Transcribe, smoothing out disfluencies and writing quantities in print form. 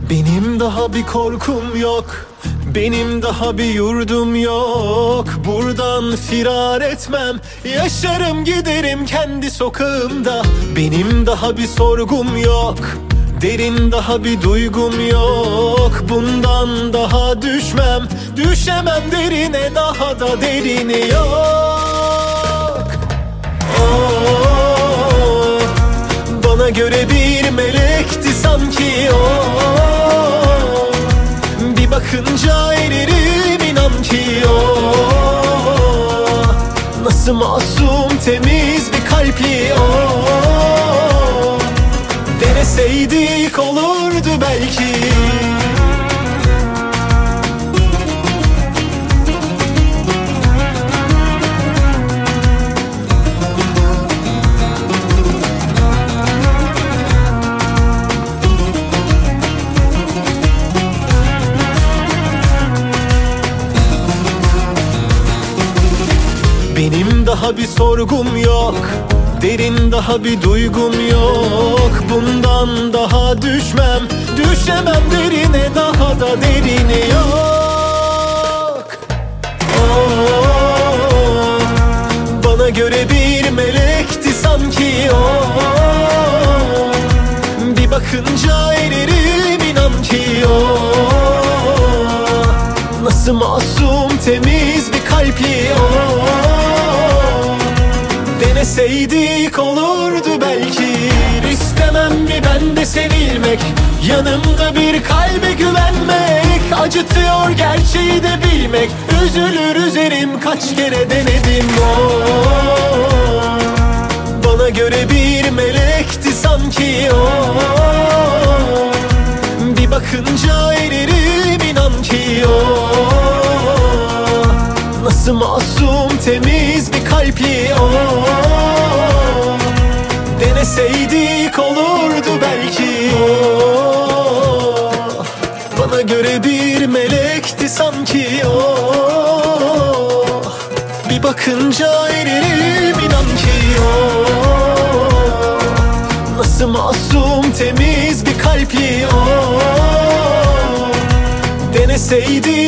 Benim daha bir korkum yok, benim daha bir yurdum yok. Buradan firar etmem, yaşarım giderim kendi sokağımda. Benim daha bir sorgum yok, derin daha bir duygum yok. Bundan daha düşmem, düşemem derine, daha da derini yok. Oh, bana göre bir melekti sanki o. Bir bakınca eririm inan ki o. Nasıl masum temiz bir kalpli o. Deneseydik olurdu belki. Benim daha bir sorgum yok, derin daha bir duygum yok. Bundan daha düşmem, düşemem derine, daha da derini yok. Oh, bana göre bir melekti sanki o. Bir bakınca eririm inan ki o. Nasıl masum temiz bir kalpli o. Deneseydik olurdu belki. İstemem mi ben de sevilmek, yanımda bir kalbe güvenmek. Acıtıyor gerçeği de bilmek, üzülür üzerim kaç kere denedim o. Bana göre bir melekti sanki o. Bir bakınca eririm inan ki o. Nasıl masum temiz bir kalpli o. Deneseydik olurdu belki o. Bana göre bir melekti sanki o. Bir bakınca eririm inan ki o. Nasıl masum temiz bir kalpli o. Deneseydik